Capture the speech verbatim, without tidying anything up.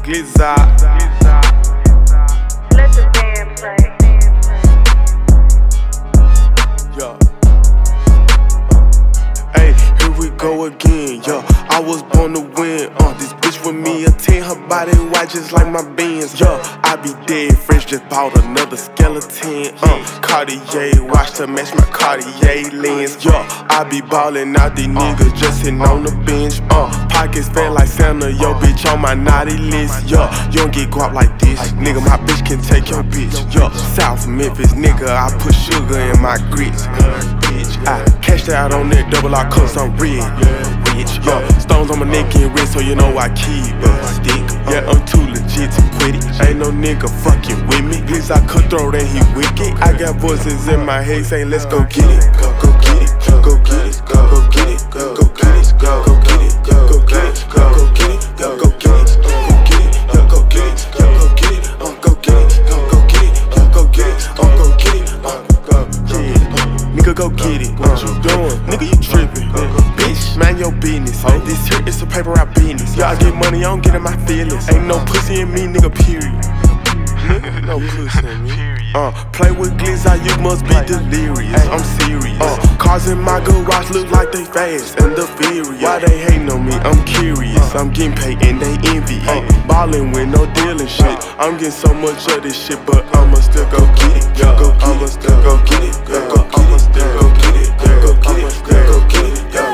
Glizzy. Let the band play. Yeah. Hey, here we go again, yeah. I was born to win, uh. This bitch with me a ten, her body white just like my Benz, yeah. I be dead fresh, just bought another skeleton, uh. Cartier watch to match my Cartier lens, yeah. I be ballin' out these niggas just sitting on the bench, uh. Pockets fat like Santa, yo bitch on my naughty list, yeah. You don't get guap like this, nigga, my bitch can take your bitch, yeah. South Memphis, nigga, I put sugar in my grits, uh, bitch. I cashed out on that double R cause I'm rich, rich, yeah. Stones on my neck and wrist, so you know I keep a stick. Yeah, I'm too legit to quit it. Ain't no nigga fucking with me. Glizzy cutthroat and he wicked. I got voices in my head saying, let's go get it. Go, go get it. Go get it. Go, go get it. Go, go get it. Go, go get it. Go, go get it. Go, go get it. Go, go get it. Go, get it. Go, go get it. Go, go get it. Uh, go get it. Go, go get it. Go, go get it. Uh, go get it. Uh, go get it. Nigga, go get it. What you doing? Nigga, you tripping. Bitch, mind your business. Oh, this here is a paper route business. Yeah, I get money, I don't get in my feelings. Ain't no pussy in me, nigga, period. Nigga, no pussy in me. Uh, play with Glizzy, you must be delirious. I'm serious. Uh, cars in my garage look like they fast and the furious. Why they hating on me? I'm curious. I'm getting paid and they envy it. Uh, ballin' with no dealing shit. I'm getting so much of this shit, but I'ma still go get it. Go, go, I'ma still go get it. Go, go, I'ma still go get it. Go, go get it. Go, go get it.